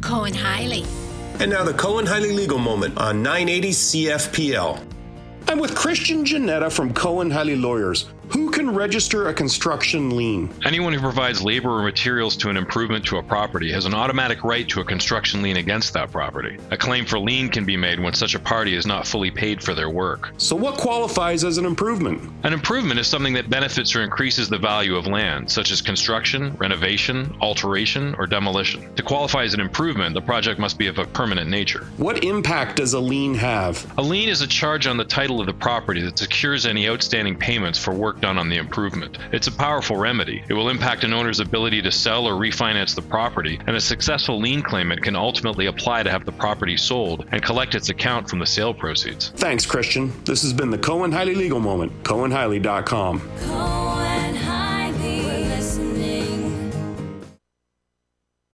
Cohen Hiley. And now the Cohen Hiley Legal Moment on 980 CFPL. I'm with Christian Janetta from Cohen Hiley Lawyers. Who can register a construction lien? Anyone who provides labor or materials to an improvement to a property has an automatic right to a construction lien against that property. A claim for lien can be made when such a party is not fully paid for their work. So what qualifies as an improvement? An improvement is something that benefits or increases the value of land, such as construction, renovation, alteration, or demolition. To qualify as an improvement, the project must be of a permanent nature. What impact does a lien have? A lien is a charge on the title of the property that secures any outstanding payments for work done on the improvement. It's a powerful remedy. It will impact an owner's ability to sell or refinance the property, and a successful lien claimant can ultimately apply to have the property sold and collect its account from the sale proceeds. Thanks, Christian. This has been the Cohen Hiley Legal Moment. CohenHiley.com.